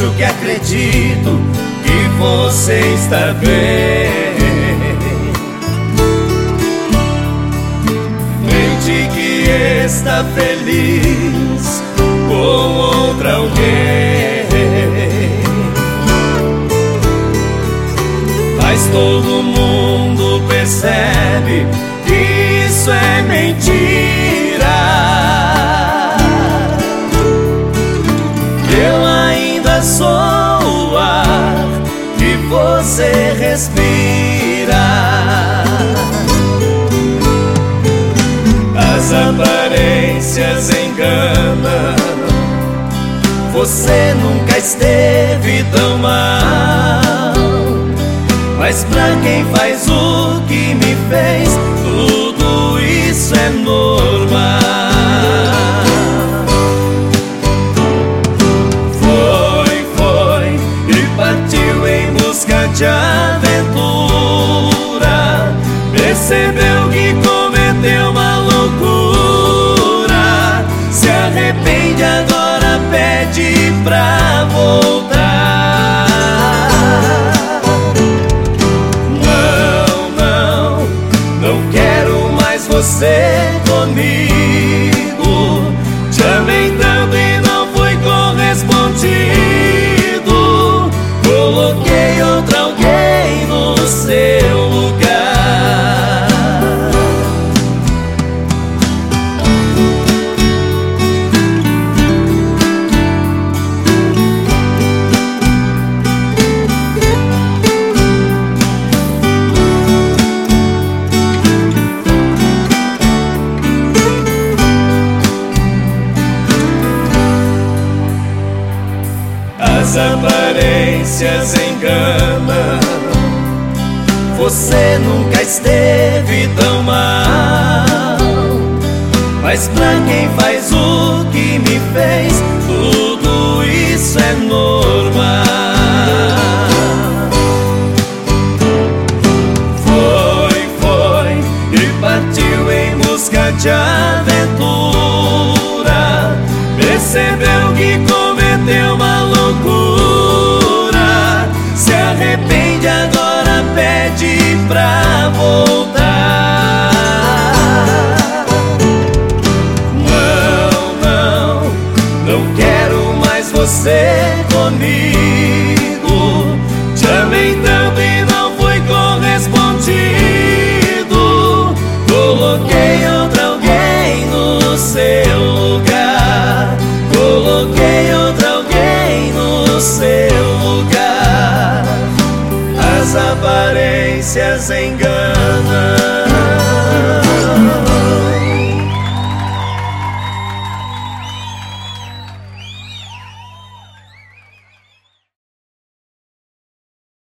juro que acredito que você está bem. Mente que está feliz com outra alguém, mas todo mundo percebe que isso é mentira. Eu ainda sou o ar que você respira. As aparências enganam, você nunca esteve tão mal. Mas pra quem faz o que me fez, tudo isso é normal. Foi e partiu em busca de aventura. Percebeu que cometeu uma loucura. Se arrepende agora, pede pra voltar. Não quero mais você comigo. Te amei tanto e não foi correspondido. Coloquei outra alguém no seu lugar. As aparências enganam, você nunca esteve tão mal. Mas pra quem faz o que me fez, tudo isso é normal. Foi e partiu em busca de aventura. Percebeu que cometeu uma loucura. Se arrepende agora, pede pra voltar. Não quero mais você comigo. Te amei tanto e não foi correspondido. Coloquei outra alguém no seu lugar. Coloquei outra alguém no seu lugar. As aparências enganam.